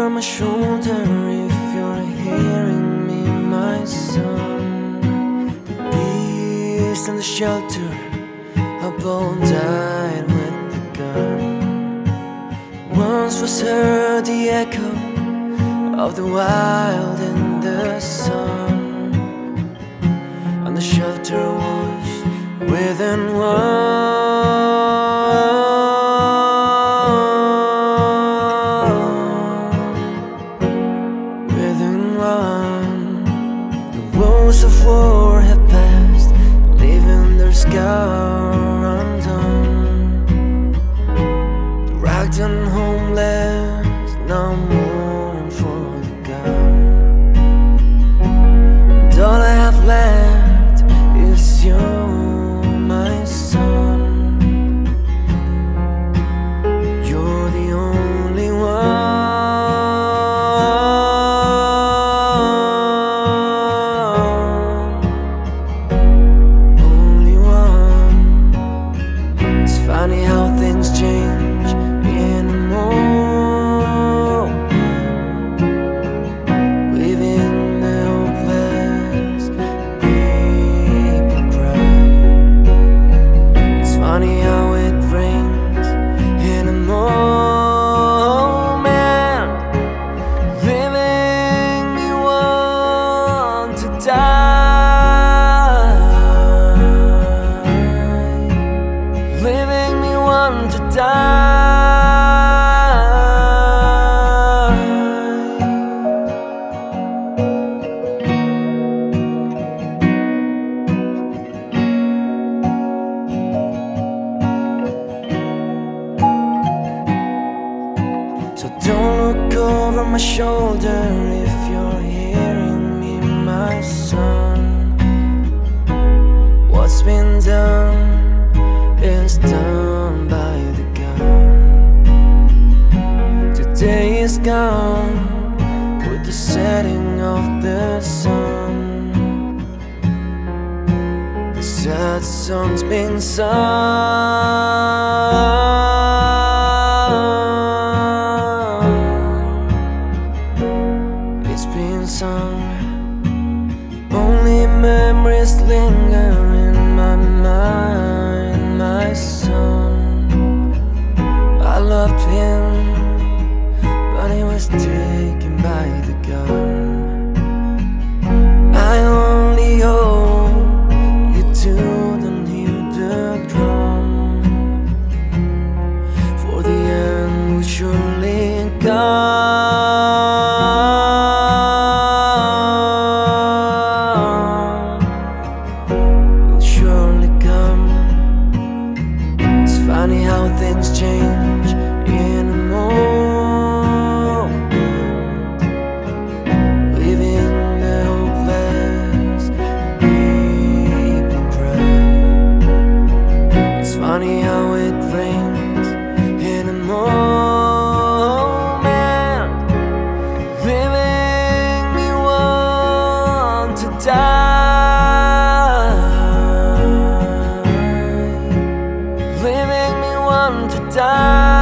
over my shoulder if you're hearing me, my son. The beast in the shelter, a bone died with the gun. Once was heard the echo of the wild in the sun, and the shelter was within one. The woes of war have passed, leaving their scar undone. The ragged and homeless now mourn for the gun, and all I have left is you, my son. You're the only one. Funny how things change in a moment, leaving the hopeless people cry. It's funny how it rains in a moment, leaving me want to die, leaving me want to die. So don't look over my shoulder if you're hearing me, my son. What's been done is done by the gun. Today is gone with the setting of the sun. The sad song's been sung. It's been sung. Only memories linger in my mind, my son. I loved him, but he was taken by the gun. I only hope you don't hear the drum, for the end will surely come. Will surely come. It's funny how things change in a moment, leaving the hopeless people cry. It's funny how it rains in a moment, leaving me want to die, leaving me want to die.